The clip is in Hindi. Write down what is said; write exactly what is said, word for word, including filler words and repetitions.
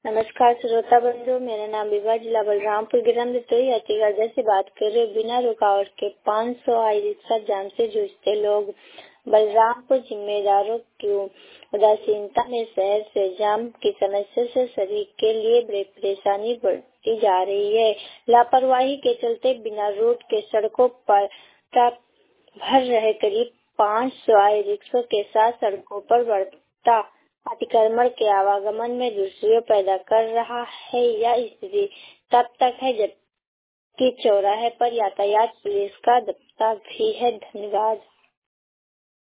नमस्कार श्रोता बंधु, मेरा नाम विभा, जिला बलरामपुर, ग्राम दितोई अतिगढ़ से बात कर रहे। बिना रुकावट के पाँच सौ आई रिक्शा जाम से जूझते लोग। बलरामपुर जिम्मेदारों की उदासीनता में शहर से जाम की समस्या से सभी के लिए बड़ी परेशानी बढ़ती जा रही है। लापरवाही के चलते बिना रूट के सड़कों पर भर रहे करीब पाँच सौ आई रिक्शों के साथ सड़कों पर बढ़ता अतिक्रमण के आवागमन में दुर्योग पैदा कर रहा है। यह स्थिति तब तक है जबकि चौराहे पर यातायात पुलिस का दबदबा भी है। धन्यवाद।